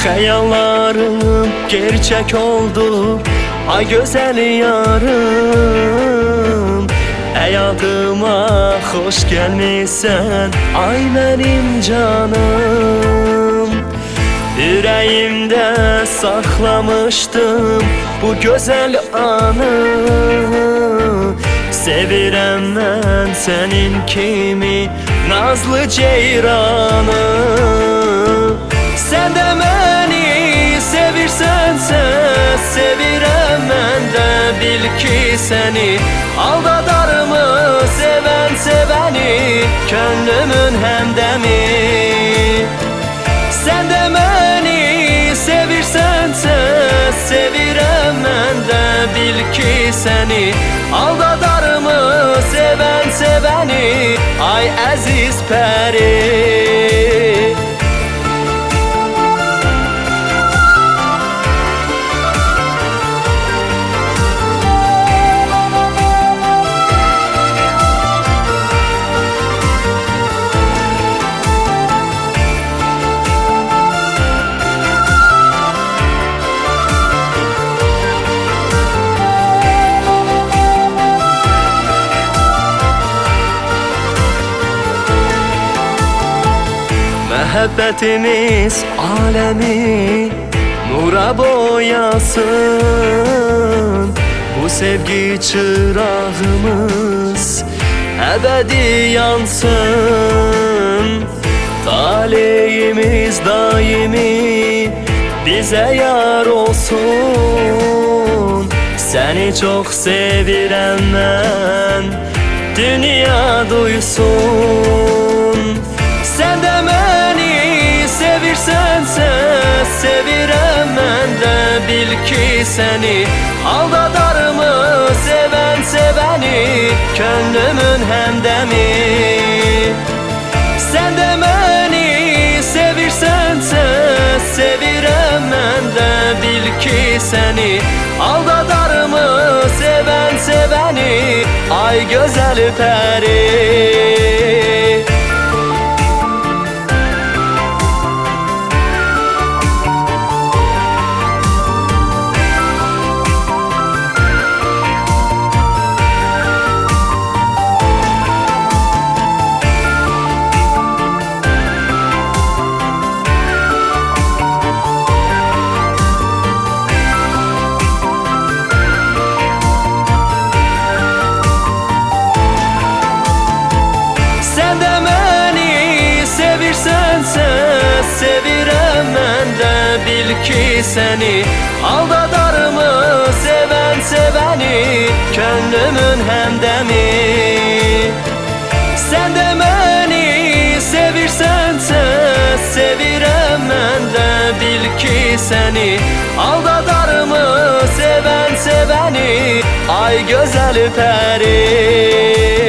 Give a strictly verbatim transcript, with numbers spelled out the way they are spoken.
Xəyallarım gerçək oldu, ay gözəl yarım. Həyatıma xoş gəlmisən, ay mənim canım. Ürəyimdə saxlamışdım bu gözəl anı. Sevirəm mən sənin kimi nazlı ceyranı. Sən də məni sevirsənsə, sevirəm mən də. Bil ki səni aldadarmı sevən sevəni, könlümün həmdəmi. Sən də məni sevirsənsə, sevirəm mən də. Bil ki səni aldadarmı sevən sevəni, ay əziz pəri. Məhəbbətimiz aləmi nura boyasın. Bu sevgi çırağımız əbədi yansın. Taleyimiz daimi bizə yar olsun. Səni çox sevirəm mən, dünya duysun. Sən də məni sevirsənsə, sevirəm mən də. Bil ki səni aldadarmı sevən sevəni, könlümün həmdəmi. Sən də məni sevirsənsə, sevirəm mən də. Bil ki səni aldadarmı sevən sevəni, ay gözəl pəri. Sevirəm mən də. Bil ki səni aldadarmı sevən sevəni, könlümün həmdəmi. Sən də məni sevirsənsə, sevirəm mən də. Bil ki səni aldadarmı sevən sevəni, ay gözəl pəri.